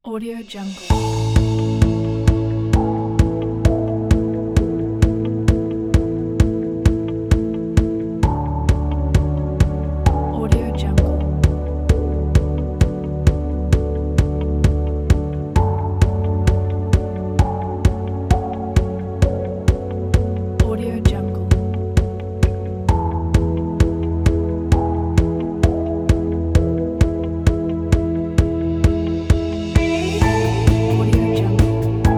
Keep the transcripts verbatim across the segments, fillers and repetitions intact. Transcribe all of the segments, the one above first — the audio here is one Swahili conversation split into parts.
Audio Jungle. Audio Jungle. Audio Jungle. Audio Jungle.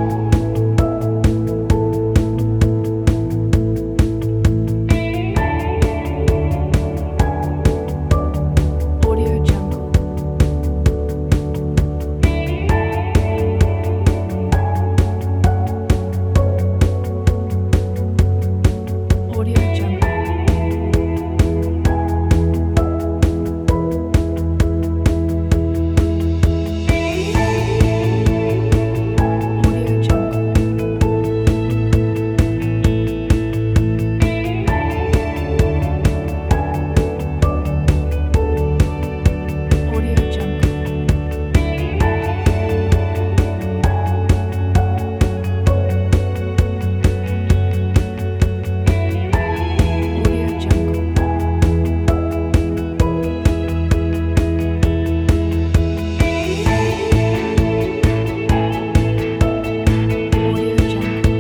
Audio Jungle. Audio Jungle. Audio Jungle. Audio Jungle. Audio Jungle. Audio Jungle.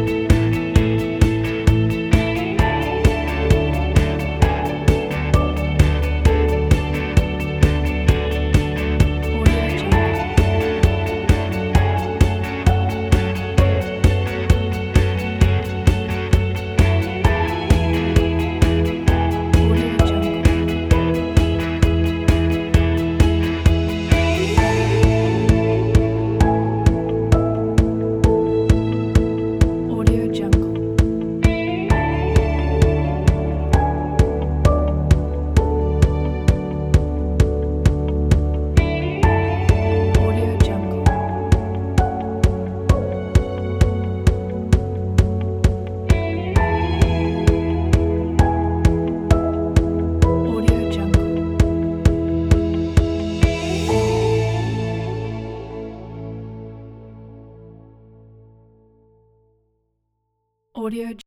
Audio Jungle. Audio Jungle. Audio Jungle. Audio Jungle. Audio Jungle. Audio